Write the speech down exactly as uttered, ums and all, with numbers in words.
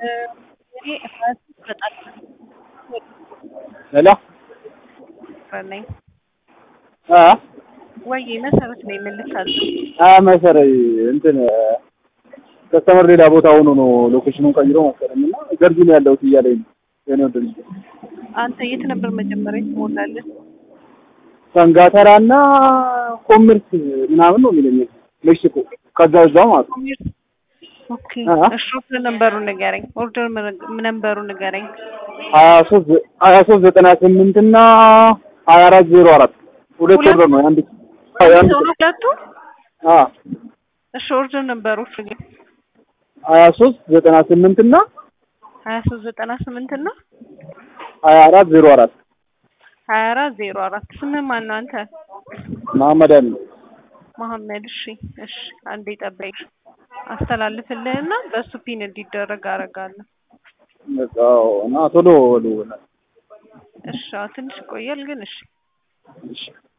እኔ ራሴ በጣም ሄሎ ነኝ አ ወይ መሰረት ነኝ መልሳለሁ። አ መሰረት እንትን ከስተመር ሌላ ቦታ ሆኖ ነው ሎኬሽኑን ቀይሮ መሰለኝና ገርጂ ነው ያለሁት እያለኝ ነው የኔ ወንድም። አንተ የት ነበር መጀመሪያ ትሞላለህ? ሰንጋተራና ኮምርስ ምናምን ነው የሚለኝ ሜክሲኮ ከዛ እዛው ማለት ነው። ኦኬ እሺ ነምበሩን ንገረኝ። ኦርደር ነምበሩን ንገረኝ። ሀያ ሦስት ሀያ ሦስት ዘጠና ስምንት እና ሀያ አራት ዜሮ አራት ሁለት ኦርደር ነው አንድ አንድ ሁለቱ አ እሺ ኦርደር ነምበሩ ሀያ ሦስት ዘጠና ስምንት እና ሀያ ሦስት ዘጠና ስምንት እና ሀያ አራት ዜሮ አራት ሀያ አራት ዜሮ አራት ስምህ ማን ነው አንተ? መሐመድ አሊ መሐመድ። እሺ እሺ አንዴ ጠብቀኝ አስተላልፍልህና በሱ ፒን እንዲደረግ አደርጋለሁ። አዎ እና ቶሎ ወሉ እሺ ትንሽ ቆያል ግን እሺ እሺ